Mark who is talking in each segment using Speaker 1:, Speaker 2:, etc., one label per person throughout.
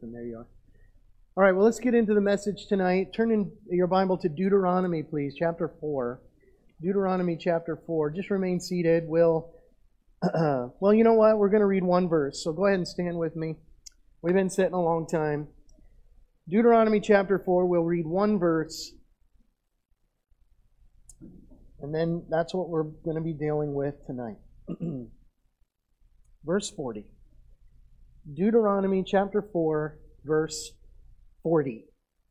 Speaker 1: Ethan. There you are. All right, well, let's get into the message tonight. Turn in your Bible to Deuteronomy, please, chapter 4. Deuteronomy chapter 4. Just remain seated. Well, you know what? We're going to read one verse, so go ahead and stand with me. We've been sitting a long time. Deuteronomy chapter 4, we'll read one verse. And then that's what we're going to be dealing with tonight. Verse 40. Deuteronomy chapter 4, verse 40.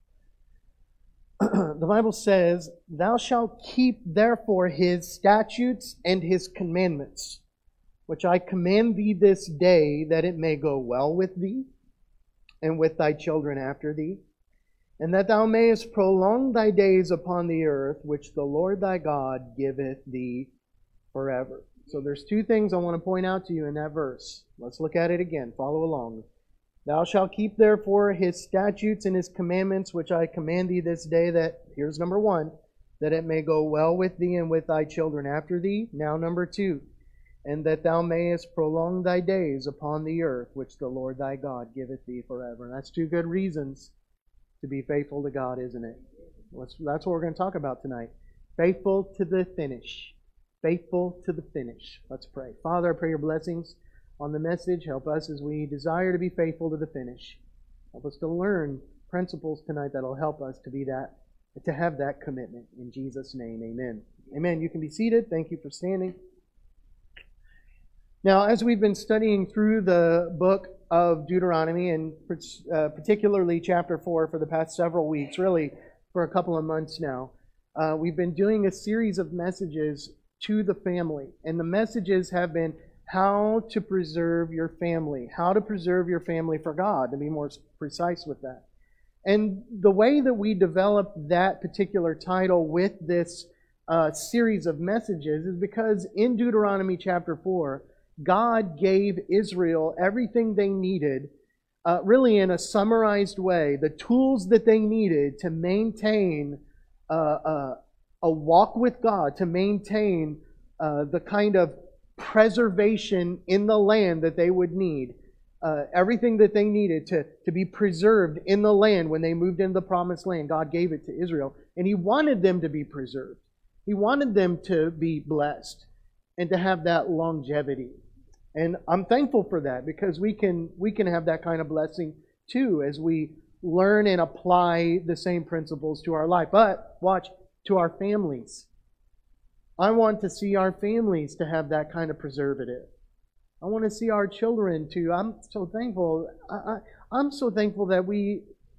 Speaker 1: The Bible says, "Thou shalt keep therefore his statutes and his commandments, which I command thee this day, that it may go well with thee, and with thy children after thee, and that thou mayest prolong thy days upon the earth, which the Lord thy God giveth thee forever." So there's two things I want to point out to you in that verse. Let's look at it again. Follow along. "Thou shalt keep therefore his statutes and his commandments, which I command thee this day, that," here's number one, "that it may go well with thee and with thy children after thee." Now number two, "and that thou mayest prolong thy days upon the earth, which the Lord thy God giveth thee forever." And that's two good reasons to be faithful to God, isn't it? That's what we're going to talk about tonight. Faithful to the finish. Faithful to the finish. Let's pray. Father, I pray your blessings on the message. Help us as we desire to be faithful to the finish. Help us to learn principles tonight that will help us to have that commitment. In Jesus' name, amen. Amen. You can be seated. Thank you for standing. Now, as we've been studying through the book of Deuteronomy, and particularly chapter 4 for the past several weeks, really for a couple of months now, we've been doing a series of messages to the family. And the messages have been how to preserve your family, how to preserve your family for God, to be more precise with that. And the way that we developed that particular title with this series of messages is because in Deuteronomy chapter 4, God gave Israel everything they needed, really in a summarized way, the tools that they needed to maintain a walk with God, to maintain the kind of preservation in the land that they would need. Everything that they needed to be preserved in the land when they moved into the promised land, God gave it to Israel. And He wanted them to be preserved. He wanted them to be blessed and to have that longevity. And I'm thankful for that, because we can have that kind of blessing too as we learn and apply the same principles to our life. But watch, to our families. I want to see our families to have that kind of preservative. I want to see our children too. I'm so thankful. I'm so thankful that we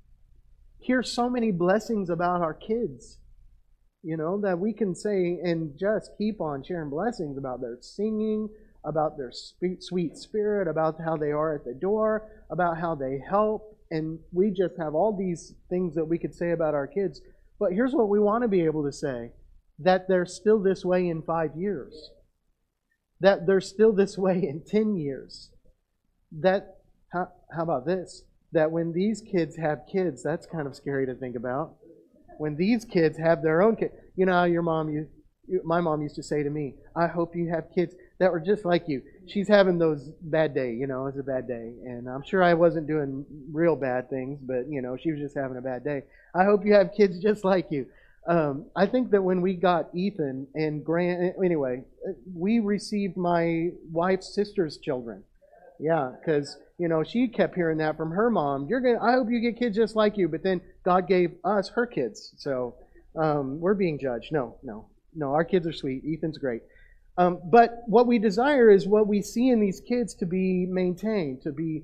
Speaker 1: hear so many blessings about our kids. You know, that we can say and just keep on sharing blessings about their singing, about their sweet spirit, about how they are at the door, about how they help. And we just have all these things that we could say about our kids. But here's what we want to be able to say: that they're still this way in 5 years. That they're still this way in 10 years. That, how about this? That when these kids have kids, that's kind of scary to think about. When these kids have their own kids. You know how my mom used to say to me, "I hope you have kids that were just like you." She's having those bad days, it's a bad day. And I'm sure I wasn't doing real bad things, but, she was just having a bad day. I hope you have kids just like you. I think that when we got Ethan and Grant, anyway, we received my wife's sister's children. Yeah, because, she kept hearing that from her mom. I hope you get kids just like you. But then God gave us her kids. So we're being judged. No, our kids are sweet. Ethan's great. But what we desire is what we see in these kids to be maintained, to be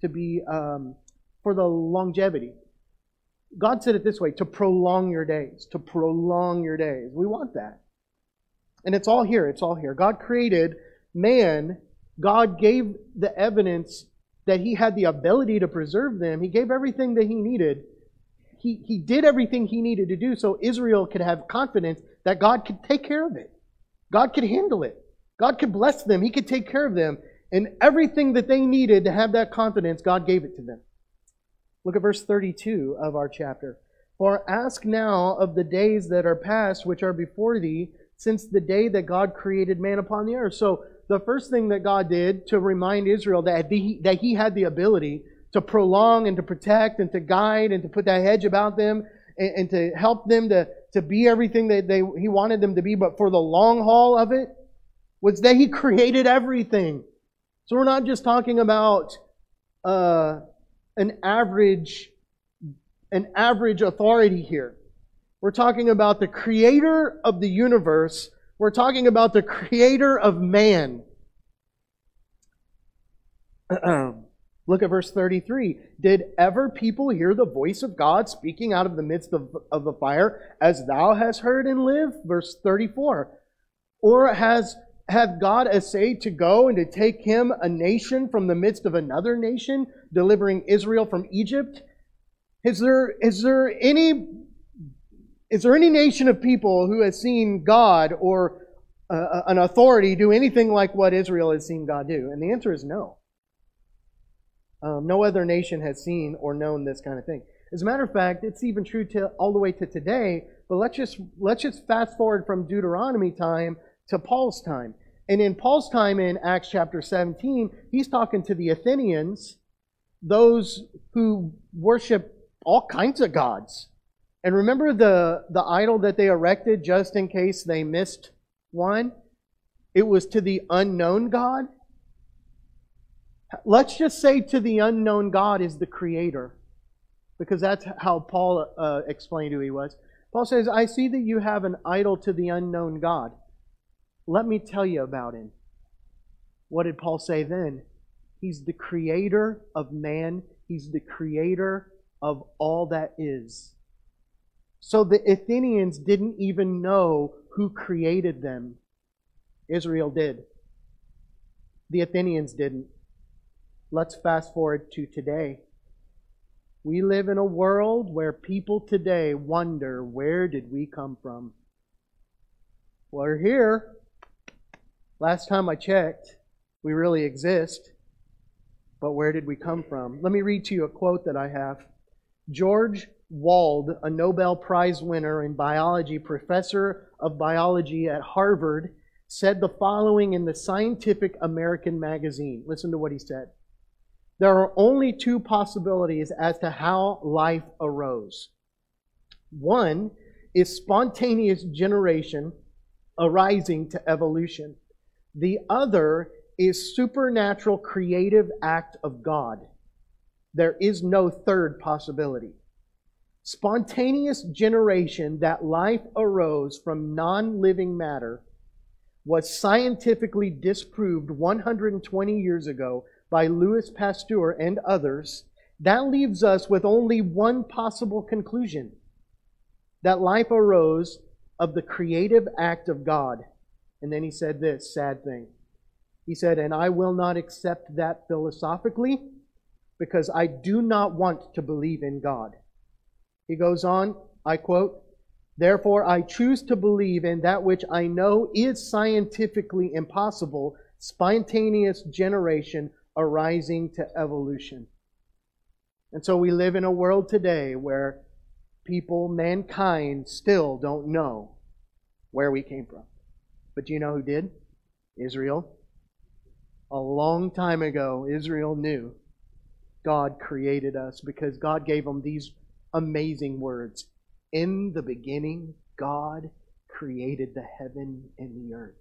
Speaker 1: for the longevity. God said it this way: to prolong your days, to prolong your days. We want that. And it's all here. It's all here. God created man. God gave the evidence that He had the ability to preserve them. He gave everything that He needed. He did everything He needed to do so Israel could have confidence that God could take care of it. God could handle it. God could bless them. He could take care of them. And everything that they needed to have that confidence, God gave it to them. Look at verse 32 of our chapter. "For ask now of the days that are past, which are before thee, since the day that God created man upon the earth." So the first thing that God did to remind Israel that He had the ability to prolong and to protect and to guide and to put that hedge about them and to help them to be everything that He wanted them to be. But for the long haul of it was that He created everything. So we're not just talking about an average authority here. We're talking about the Creator of the universe. We're talking about the Creator of man. Look at verse 33. Did ever people hear the voice of God speaking out of the midst of the fire, as thou hast heard and live? Verse 34. Or hath God essayed to go and to take him a nation from the midst of another nation, delivering Israel from Egypt? Is there any nation of people who has seen God or an authority do anything like what Israel has seen God do? And the answer is no. No other nation has seen or known this kind of thing. As a matter of fact, it's even true all the way to today. But let's just fast forward from Deuteronomy time to Paul's time. And in Paul's time in Acts chapter 17, he's talking to the Athenians, those who worship all kinds of gods. And remember the idol that they erected just in case they missed one? It was to the unknown God. Let's just say to the unknown God is the Creator, because that's how Paul explained who He was. Paul says, I see that you have an idol to the unknown God. Let me tell you about Him. What did Paul say then? He's the Creator of man. He's the Creator of all that is. So the Athenians didn't even know who created them. Israel did. The Athenians didn't. Let's fast forward to today. We live in a world where people today wonder, where did we come from? We're here. Last time I checked, we really exist. But where did we come from? Let me read to you a quote that I have. George Wald, a Nobel Prize winner in biology, professor of biology at Harvard, said the following in the Scientific American magazine. Listen to what he said. There are only two possibilities as to how life arose. One is spontaneous generation arising to evolution. The other is supernatural creative act of God. There is no third possibility. Spontaneous generation, that life arose from non-living matter, was scientifically disproved 120 years ago by Louis Pasteur and others. That leaves us with only one possible conclusion: that life arose of the creative act of God. And then he said this sad thing. He said, and I will not accept that philosophically because I do not want to believe in God. He goes on, I quote, therefore I choose to believe in that which I know is scientifically impossible, spontaneous generation arising to evolution. And so we live in a world today where people, mankind, still don't know where we came from. But do you know who did? Israel. A long time ago, Israel knew God created us because God gave them these amazing words. In the beginning, God created the heaven and the earth.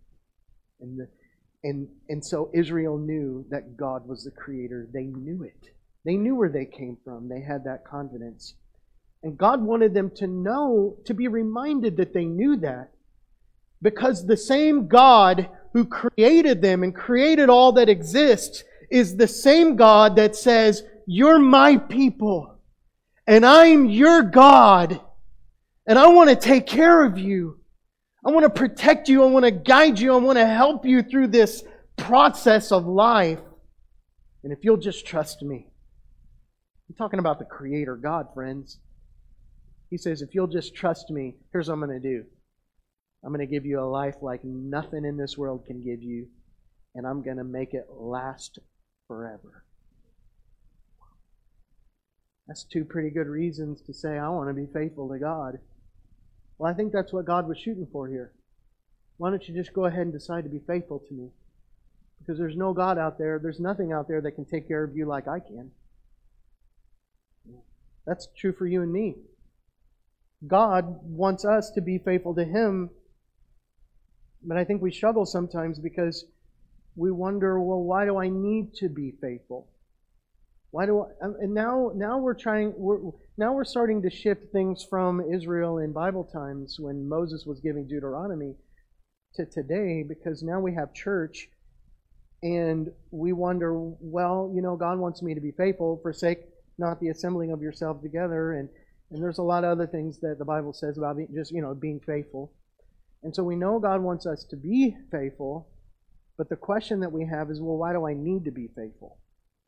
Speaker 1: And so Israel knew that God was the Creator. They knew it. They knew where they came from. They had that confidence. And God wanted them to know, to be reminded that they knew that. Because the same God who created them and created all that exists is the same God that says, you're my people, and I'm your God, and I want to take care of you. I want to protect you. I want to guide you. I want to help you through this process of life. And if you'll just trust me. I'm talking about the Creator God, friends. He says, if you'll just trust me, here's what I'm going to do. I'm going to give you a life like nothing in this world can give you. And I'm going to make it last forever. That's two pretty good reasons to say, I want to be faithful to God. Well, I think that's what God was shooting for here. Why don't you just go ahead and decide to be faithful to me? Because there's no God out there. There's nothing out there that can take care of you like I can. That's true for you and me. God wants us to be faithful to Him, but I think we struggle sometimes because we wonder, well, why do I need to be faithful? Why do I? And now we're starting to shift things from Israel in Bible times when Moses was giving Deuteronomy to today, because now we have church, and we wonder, well, God wants me to be faithful, forsake not the assembling of yourselves together, and there's a lot of other things that the Bible says about being faithful. And so we know God wants us to be faithful, but the question that we have is, well, why do I need to be faithful?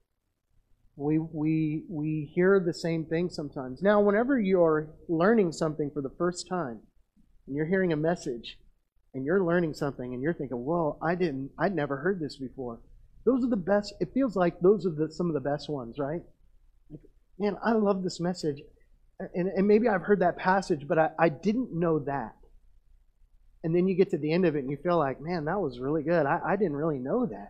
Speaker 1: We hear the same thing sometimes. Now, whenever you're learning something for the first time, and you're hearing a message, and you're learning something, and you're thinking, well, I'd never heard this before. Those are the best. It feels like those are some of the best ones, right? Man, I love this message. And maybe I've heard that passage, but I didn't know that. And then you get to the end of it and you feel like, man, that was really good. I didn't really know that.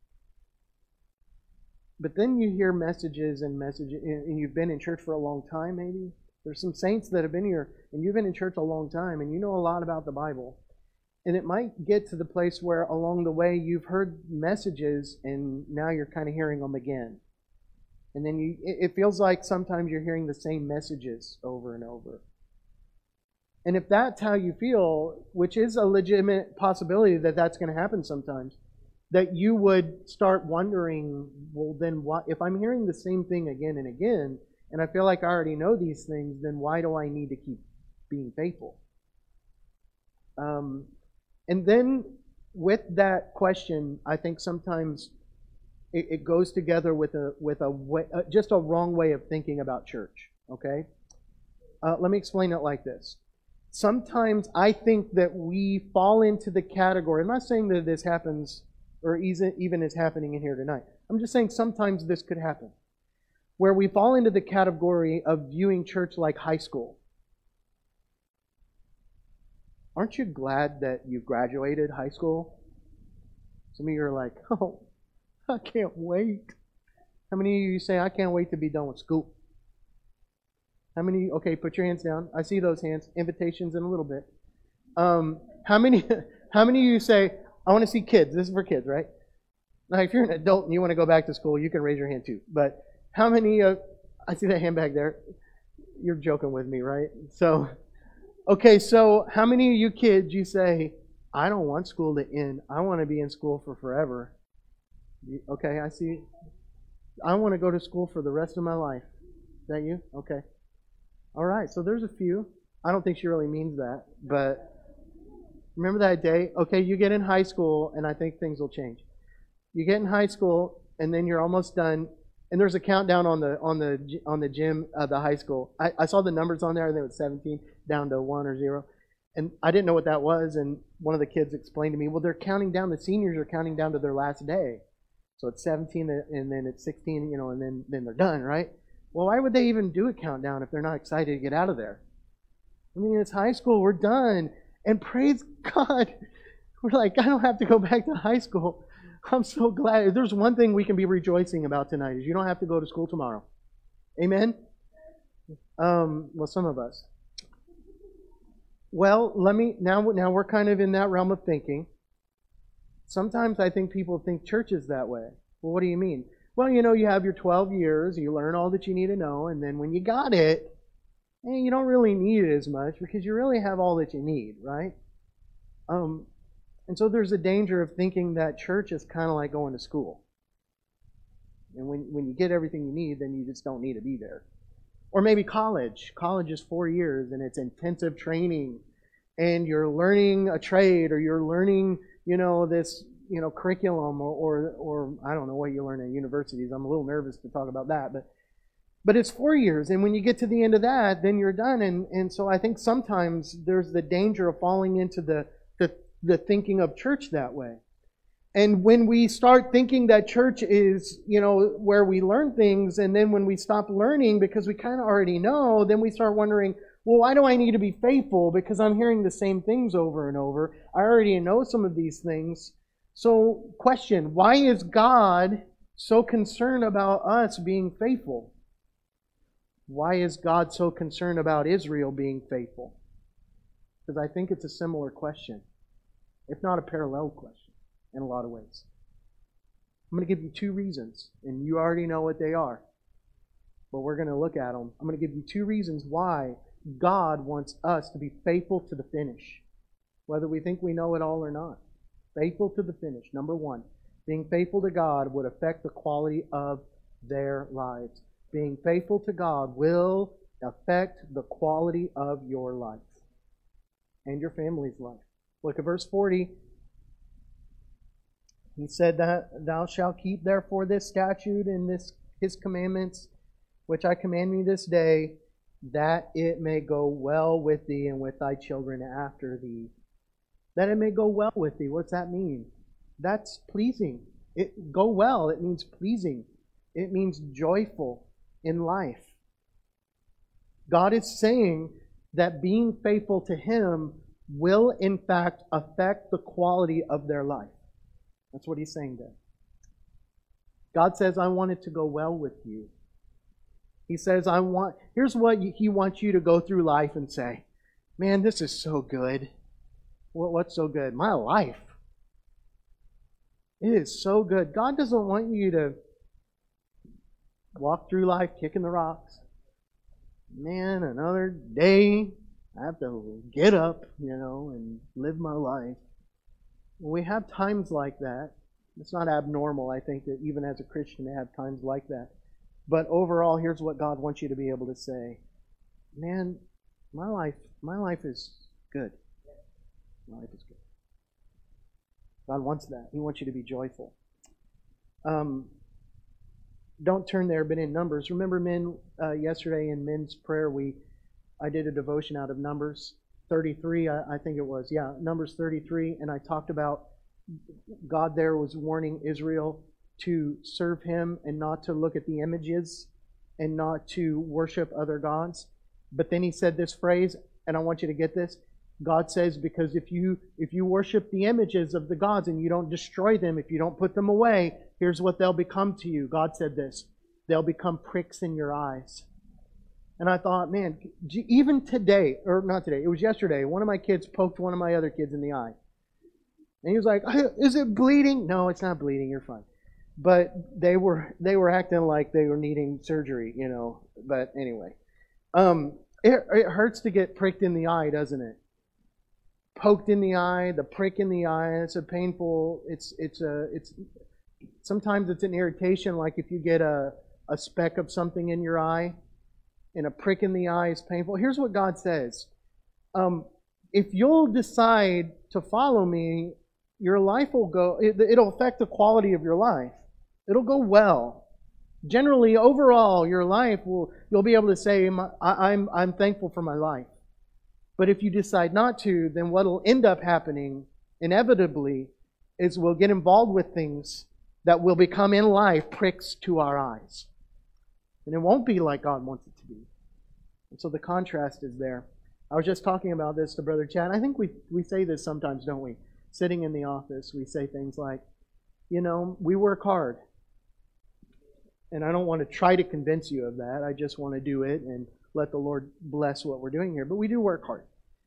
Speaker 1: But then you hear messages, and you've been in church for a long time maybe. There's some saints that have been here, and you've been in church a long time, and you know a lot about the Bible. And it might get to the place where along the way you've heard messages, and now you're kind of hearing them again. And then it feels like sometimes you're hearing the same messages over and over. And if that's how you feel, which is a legitimate possibility that that's going to happen sometimes, that you would start wondering, well, then what? If I'm hearing the same thing again and again, and I feel like I already know these things, then why do I need to keep being faithful? And then with that question, I think sometimes it goes together with just a wrong way of thinking about church. Okay, let me explain it like this. Sometimes I think that we fall into the category. I'm not saying that this happens or even is happening in here tonight. I'm just saying sometimes this could happen, where we fall into the category of viewing church like high school. Aren't you glad that you graduated high school? Some of you are like, oh, I can't wait. How many of you say, I can't wait to be done with school? How many? Okay, put your hands down. I see those hands. Invitations in a little bit. How many of you say, I want to see kids? This is for kids, right? Now, if you're an adult and you want to go back to school, you can raise your hand too. But how many I see that hand back there. You're joking with me, right? So how many of you kids, you say, I don't want school to end. I want to be in school for forever. Okay, I see. I want to go to school for the rest of my life. Is that you? Okay. All right, so there's a few. I don't think she really means that, but remember that day? Okay, you get in high school, and I think things will change. You get in high school, and then you're almost done, and there's a countdown on the gym of the high school. I saw the numbers on there. I think it was 17 down to 1 or 0, and I didn't know what that was. And one of the kids explained to me, well, they're counting down. The seniors are counting down to their last day, so it's 17, and then it's 16, and then they're done, right? Well, why would they even do a countdown if they're not excited to get out of there? I mean, it's high school. We're done. And praise God, we're like, I don't have to go back to high school. I'm so glad. If there's one thing we can be rejoicing about tonight is you don't have to go to school tomorrow. Amen? Well, some of us. Well, now we're kind of in that realm of thinking. Sometimes I think people think church is that way. Well, what do you mean? Well, you have your 12 years, you learn all that you need to know, and then when you got it, you don't really need it as much because you really have all that you need, right? And so there's a danger of thinking that church is kind of like going to school. And when you get everything you need, then you just don't need to be there. Or maybe college. College is 4 years, and it's intensive training, and you're learning a trade, or you're learning, this curriculum, or I don't know what you learn at universities. I'm a little nervous to talk about that, but it's 4 years, and when you get to the end of that, then you're done. And so I think sometimes there's the danger of falling into the thinking of church that way. And when we start thinking that church is, where we learn things, and then when we stop learning because we kind of already know, then we start wondering, well, why do I need to be faithful? Because I'm hearing the same things over and over. I already know some of these things. So, question, why is God so concerned about us being faithful? Why is God so concerned about Israel being faithful? Because I think it's a similar question, if not a parallel question, in a lot of ways. I'm going to give you 2 reasons, and you already know what they are, but we're going to look at them. I'm going to give you 2 reasons why God wants us to be faithful to the finish, whether we think we know it all or not. Faithful to the finish. Number 1, being faithful to God would affect the quality of their lives. Being faithful to God will affect the quality of your life and your family's life. Look at verse 40. He said that thou shalt keep therefore this statute and his commandments, which I command thee this day, that it may go well with thee and with thy children after thee. That it may go well with thee. What's that mean? That's pleasing. Go well, it means pleasing. It means joyful in life. God is saying that being faithful to Him will in fact affect the quality of their life. That's what He's saying there. God says, I want it to go well with you. He says, here's what He wants you to go through life and say, man, this is so good. What's so good? My life. It is so good. God doesn't want you to walk through life kicking the rocks. Man, another day, I have to get up, and live my life. When we have times like that, it's not abnormal, I think, that even as a Christian to have times like that. But overall, here's what God wants you to be able to say. Man, my life is good. My life is good. God wants that. He wants you to be joyful. Don't turn there, but in Numbers. Remember, men, yesterday in men's prayer, I did a devotion out of Numbers 33, I think it was. Yeah, Numbers 33, and I talked about God there was warning Israel to serve Him and not to look at the images and not to worship other gods. But then He said this phrase, and I want you to get this. God says, because if you worship the images of the gods and you don't destroy them, if you don't put them away, here's what they'll become to you. God said this. They'll become pricks in your eyes. And I thought, man, even today, or not today, it was yesterday, one of my kids poked one of my other kids in the eye. And he was like, is it bleeding? No, it's not bleeding, you're fine. But they were acting like they were needing surgery, But anyway, it hurts to get pricked in the eye, doesn't it? Poked in the eye, the prick in the eye. It's a painful. It's sometimes it's an irritation, like if you get a speck of something in your eye, and a prick in the eye is painful. Here's what God says: if you'll decide to follow me, your life will go. It'll affect the quality of your life. It'll go well. Generally, overall, your life you'll be able to say, I'm thankful for my life. But if you decide not to, then what will end up happening, inevitably, is we'll get involved with things that will become in life pricks to our eyes. And it won't be like God wants it to be. And so the contrast is there. I was just talking about this to Brother Chad. I think we say this sometimes, don't we? Sitting in the office, we say things like, we work hard. And I don't want to try to convince you of that. I just want to do it and let the Lord bless what we're doing here. But we do work hard.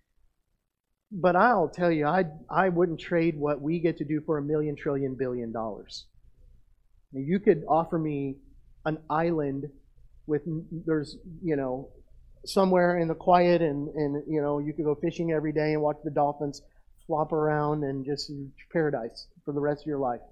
Speaker 1: But I'll tell you, I wouldn't trade what we get to do for $1 million, trillion, billion. Now, you could offer me an island with, there's, somewhere in the quiet and you could go fishing every day and watch the dolphins flop around and just paradise for the rest of your life.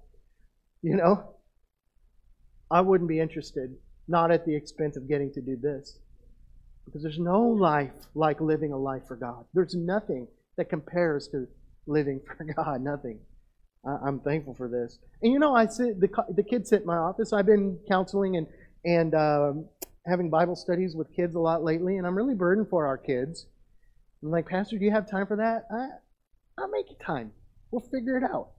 Speaker 1: I wouldn't be interested, not at the expense of getting to do this. Because there's no life like living a life for God. There's nothing that compares to living for God. Nothing. I'm thankful for this. And I sit, the kids sit in my office. I've been counseling and having Bible studies with kids a lot lately, and I'm really burdened for our kids. I'm like, Pastor, do you have time for that? I'll make it time. We'll figure it out.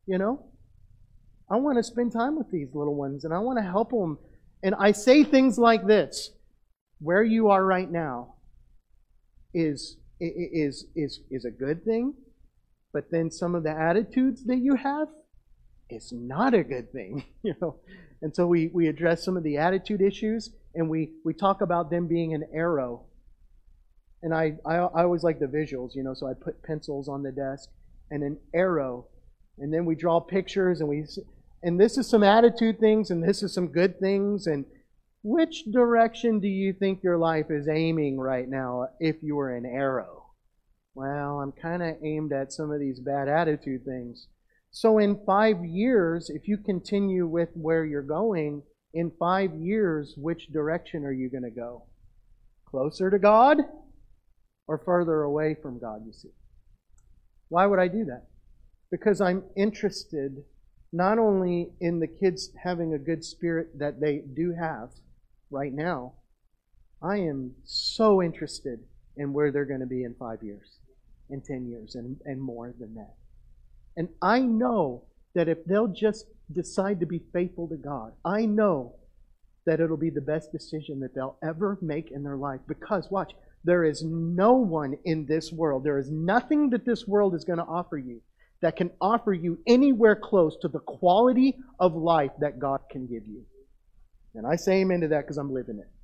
Speaker 1: I want to spend time with these little ones, and I want to help them. And I say things like this. Where you are right now is a good thing, but then some of the attitudes that you have is not a good thing, And so we address some of the attitude issues, and we talk about them being an arrow. And I always like the visuals, so I put pencils on the desk and an arrow. And then we draw pictures, and this is some attitude things, and this is some good things. And which direction do you think your life is aiming right now if you were an arrow? Well, I'm kind of aimed at some of these bad attitude things. So in 5 years, if you continue with where you're going, in 5 years, which direction are you going to go? Closer to God or further away from God, you see? Why would I do that? Because I'm interested not only in the kids having a good spirit that they do have right now, I am so interested in where they're going to be in 5 years, in 10 years, and more than that. And I know that if they'll just decide to be faithful to God, I know that it'll be the best decision that they'll ever make in their life. Because, watch, there is no one in this world, there is nothing that this world is going to offer you that can offer you anywhere close to the quality of life that God can give you. And I say amen to that because I'm living it.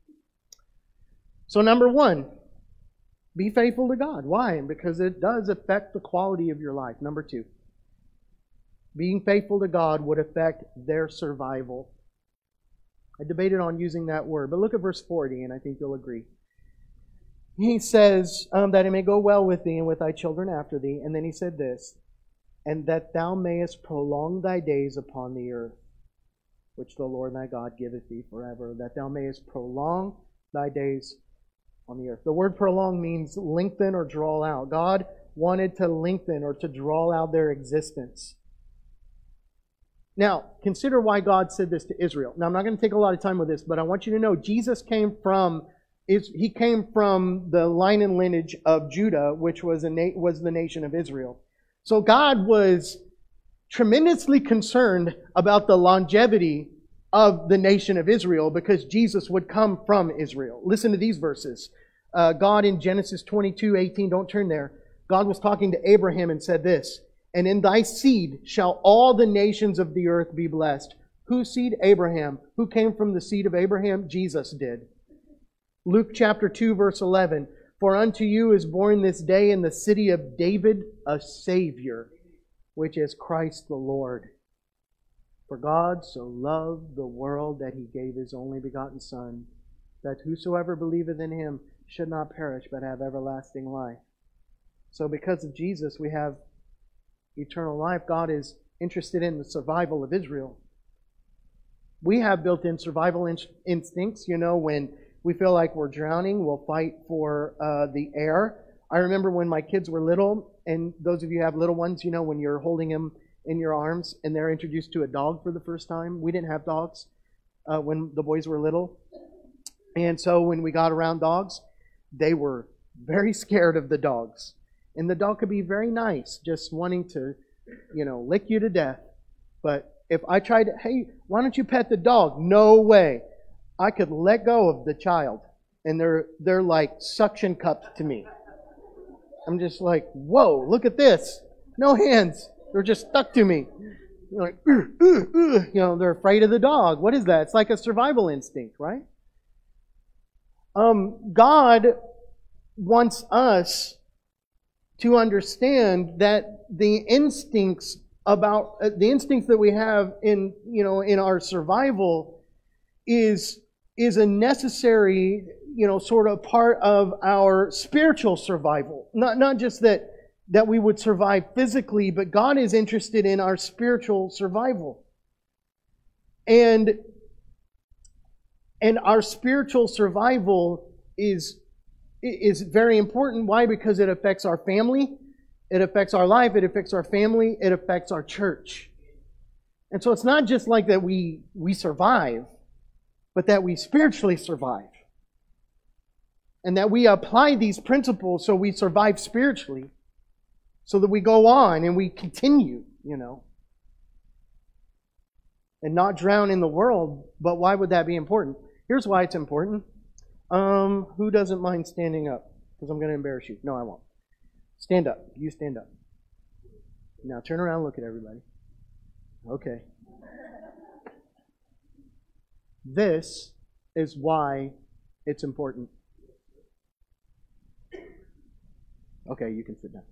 Speaker 1: So number one, be faithful to God. Why? Because it does affect the quality of your life. Number two, being faithful to God would affect their survival. I debated on using that word, but look at verse 40, and I think you'll agree. He says, that it may go well with thee and with thy children after thee. And then he said this, and that thou mayest prolong thy days upon the earth, which the Lord thy God giveth thee forever, that thou mayest prolong thy days on the earth. The word prolong means lengthen or draw out. God wanted to lengthen or to draw out their existence. Now, consider why God said this to Israel. Now, I'm not going to take a lot of time with this, but I want you to know Jesus came from the line and lineage of Judah, which was the nation of Israel. So God was tremendously concerned about the longevity of the nation of Israel because Jesus would come from Israel. Listen to these verses. God in Genesis 22:18, don't turn there. God was talking to Abraham and said this, and in thy seed shall all the nations of the earth be blessed. Whose seed? Abraham. Who came from the seed of Abraham? Jesus did. Luke chapter 2, verse 11. For unto you is born this day in the city of David a Savior, which is Christ the Lord. For God so loved the world that He gave His only begotten Son, that whosoever believeth in Him should not perish but have everlasting life. So because of Jesus, we have eternal life. God is interested in the survival of Israel. We have built-in survival instincts. When we feel like we're drowning, we'll fight for the air. I remember when my kids were little, and those of you who have little ones, when you're holding them in your arms and they're introduced to a dog for the first time. We didn't have dogs when the boys were little. And so when we got around dogs, they were very scared of the dogs. And the dog could be very nice, just wanting to, lick you to death. But if I tried to, hey, why don't you pet the dog? No way. I could let go of the child, and they're like suction cupped to me. I'm just like, whoa, look at this. No hands. They're just stuck to me. They're like, they're afraid of the dog. What is that? It's like a survival instinct, right? God wants us to understand that the instincts that we have in our survival is a necessary, sort of part of our spiritual survival. Not just that we would survive physically, but God is interested in our spiritual survival. And our spiritual survival is very important. Why? Because it affects our family, it affects our life, it affects our family, it affects our church. And so it's not just like that we survive, but that we spiritually survive. And that we apply these principles so we survive spiritually, so that we go on and we continue, and not drown in the world. But why would that be important? Here's why it's important. Who doesn't mind standing up? Because I'm going to embarrass you. No, I won't. Stand up. You stand up. Now turn around and look at everybody. Okay. This is why it's important. Okay, you can sit down.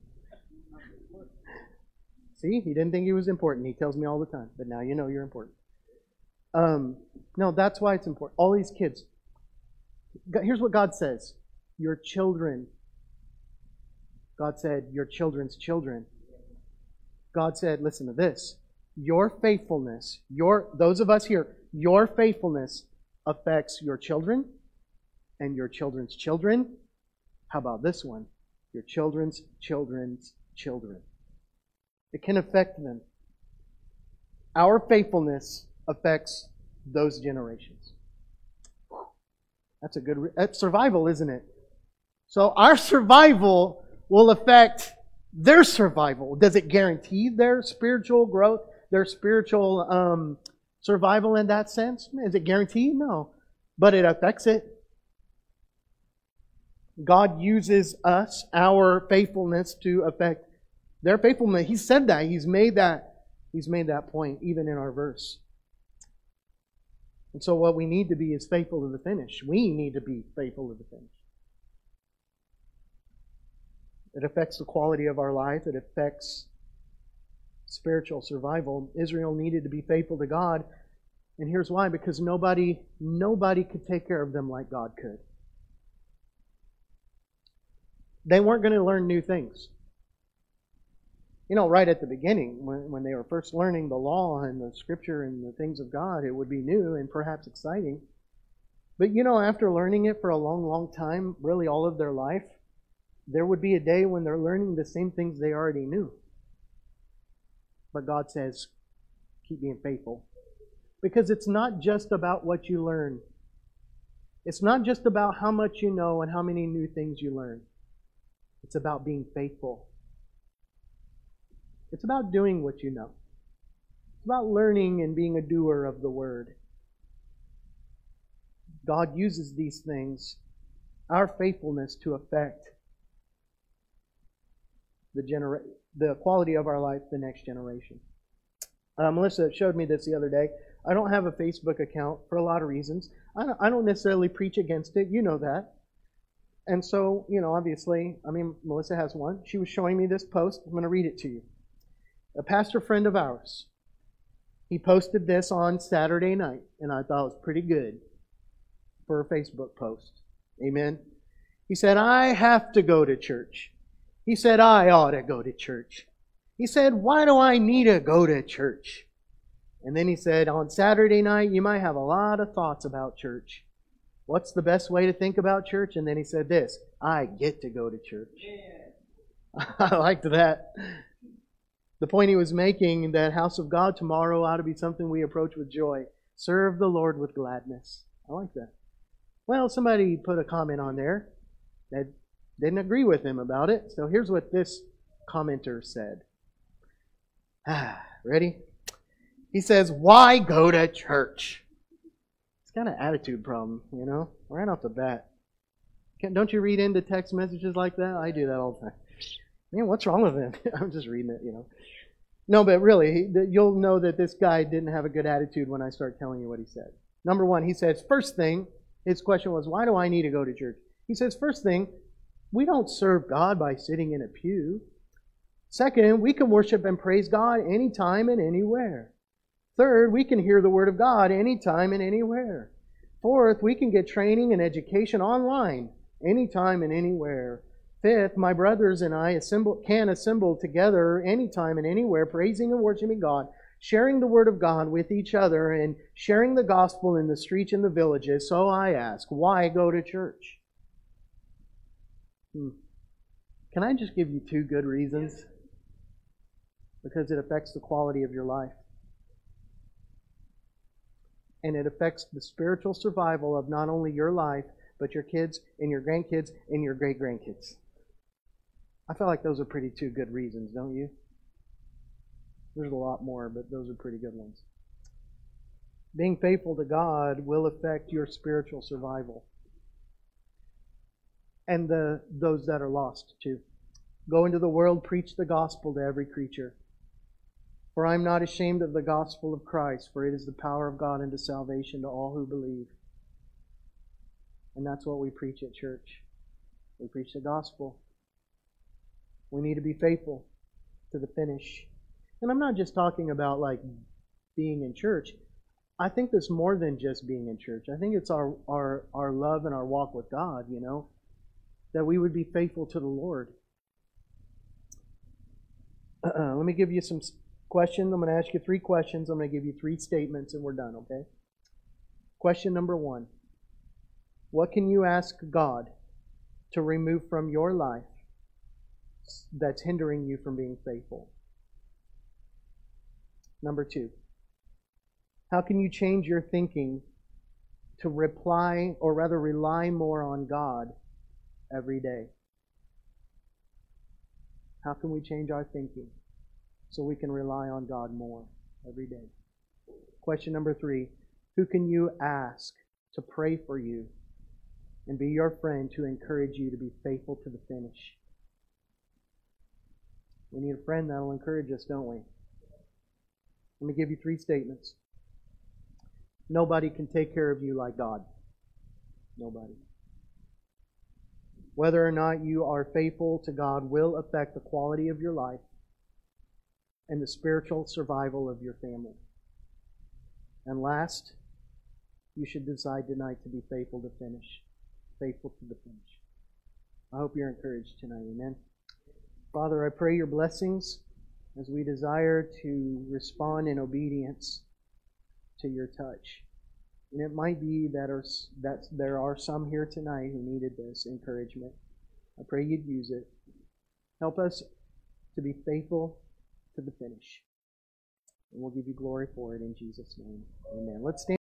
Speaker 1: See, he didn't think he was important. He tells me all the time, but now you know you're important. No, that's why it's important. All these kids. Here's what God says. Your children. God said, your children's children. God said, listen to this. Your faithfulness, those of us here, your faithfulness affects your children and your children's children. How about this one? Your children's children's children. It can affect them. Our faithfulness affects those generations. That's survival, isn't it? So our survival will affect their survival. Does it guarantee their spiritual growth, their spiritual survival in that sense? Is it guaranteed? No. But it affects it. God uses us, our faithfulness, to affect their faithfulness. He said that. He's made that point even in our verse. And so what we need to be is faithful to the finish. We need to be faithful to the finish. It affects the quality of our life. It affects spiritual survival. Israel needed to be faithful to God. And here's why. Because nobody could take care of them like God could. They weren't going to learn new things. You know, right at the beginning, when they were first learning the law and the Scripture and the things of God, it would be new and perhaps exciting. But you know, after learning it for a long, long time, really all of their life, there would be a day when they're learning the same things they already knew. But God says, keep being faithful. Because it's not just about what you learn. It's not just about how much you know and how many new things you learn. It's about being faithful. It's about doing what you know. It's about learning and being a doer of the Word. God uses these things, our faithfulness, to affect the quality of our life, the next generation. Melissa showed me this the other day. I don't have a Facebook account for a lot of reasons. I don't necessarily preach against it. You know that. And so, you know, obviously, Melissa has one. She was showing me this post. I'm going to read it to you. A pastor friend of ours, he posted this on Saturday night, and I thought it was pretty good for a Facebook post. Amen. He said, I have to go to church. He said, I ought to go to church. He said, why do I need to go to church? And then he said, on Saturday night, you might have a lot of thoughts about church. What's the best way to think about church? And then he said this, I get to go to church. Yeah. I liked that. The point he was making, that house of God tomorrow ought to be something we approach with joy. Serve the Lord with gladness. I like that. Well, somebody put a comment on there that didn't agree with him about it. So here's what this commenter said. Ready? He says, why go to church? It's kind of an attitude problem, you know, right off the bat. Don't you read into text messages like that? I do that all the time. Man, what's wrong with him? I'm just reading it, you know. No, but really, you'll know that this guy didn't have a good attitude when I start telling you what he said. Number one, he says, first thing, his question was, why do I need to go to church? He says, first thing, we don't serve God by sitting in a pew. Second, we can worship and praise God anytime and anywhere. Third, we can hear the Word of God anytime and anywhere. Fourth, we can get training and education online anytime and anywhere. Fifth, my brothers and I can assemble together anytime and anywhere, praising and worshiping God, sharing the Word of God with each other, and sharing the gospel in the streets and the villages. So I ask, why go to church? Can I just give you two good reasons? Because it affects the quality of your life. And it affects the spiritual survival of not only your life, but your kids and your grandkids and your great-grandkids. I feel like those are pretty two good reasons, don't you? There's a lot more, but those are pretty good ones. Being faithful to God will affect your spiritual survival. And those that are lost, too. Go into the world, preach the gospel to every creature. For I am not ashamed of the gospel of Christ, for it is the power of God unto salvation to all who believe. And that's what we preach at church. We preach the gospel. We need to be faithful to the finish. And I'm not just talking about like being in church. I think there's more than just being in church. I think it's our love and our walk with God, that we would be faithful to the Lord. Let me give you some questions. I'm going to ask you 3 questions. I'm going to give you 3 statements and we're done, okay? Question number 1. What can you ask God to remove from your life that's hindering you from being faithful? Number 2. How can you change your thinking to rely more on God every day? How can we change our thinking so we can rely on God more every day? Question number 3. Who can you ask to pray for you and be your friend to encourage you to be faithful to the finish? We need a friend that will encourage us, don't we? Let me give you 3 statements. Nobody can take care of you like God. Nobody. Whether or not you are faithful to God will affect the quality of your life and the spiritual survival of your family. And last, you should decide tonight to be faithful to finish. Faithful to the finish. I hope you're encouraged tonight. Amen. Father, I pray your blessings as we desire to respond in obedience to your touch. And it might be that there are some here tonight who needed this encouragement. I pray you'd use it. Help us to be faithful to the finish. And we'll give you glory for it in Jesus' name. Amen. Let's stand.